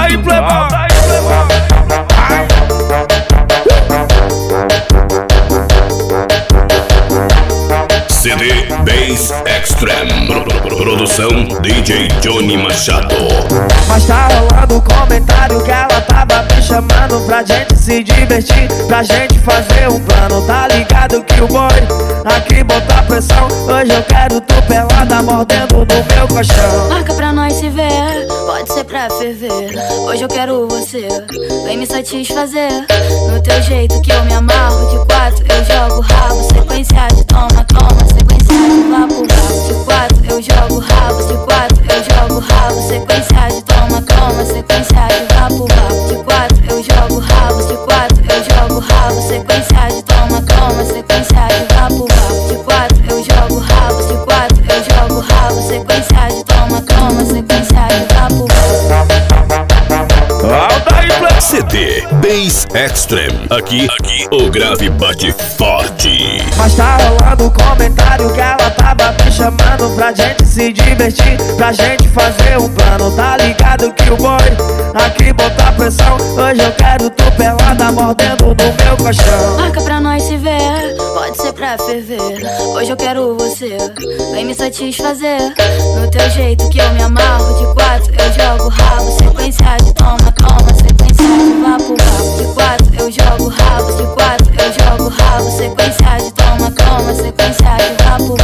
aí, plebão. CD Bass Extreme. Produção DJ Johnny Machado. Mas tá rolando comentário que ela tava me chamando pra gente se divertir, pra gente fazer um plano. Tá ligado que o boy aqui bota pressão. Hoje eu quero tu pelada mordendo no meu colchão. Marca pra nós se ver, pode ser pra ferver. Hoje eu quero você, vem me satisfazer. No teu jeito que eu me amarro, de quatro eu jogo rabo. Sequência de toma, toma, sequência de vapo, vapo. De quatro eu jogo rabo, de quatro eu jogo rabo. Sequência de toma, toma, sequência de vapo, vapo. De quatro eu jogo rabo, de quatro eu jogo rabo. Sequência de toma, toma, sequência de vapo, vapo. De quatro eu jogo rabo, de quatro eu jogo rabo. Sequência de toma, toma, sequência de vapo, Alta aí, plebão. CD Bass Extreme. Aqui o grave bate forte. Mas tá rolando comentário que ela tava me chamando pra gente se divertir, pra gente fazer um plano. Tá ligado que o boy aqui bota pressão. Hoje eu quero tu pelada mordendo no meu colchão. Marca pra nós se ver, pode ser pra ferver. Hoje eu quero você, vem me satisfazer. No teu jeito que eu me amarro, de quatro eu jogo rabo. Sequência de toma, toma, sequência de vapo, vapo. De quatro eu jogo rabo, de quatro eu jogo rabo. Sequência de toma, toma, sequência de vapo, vapo.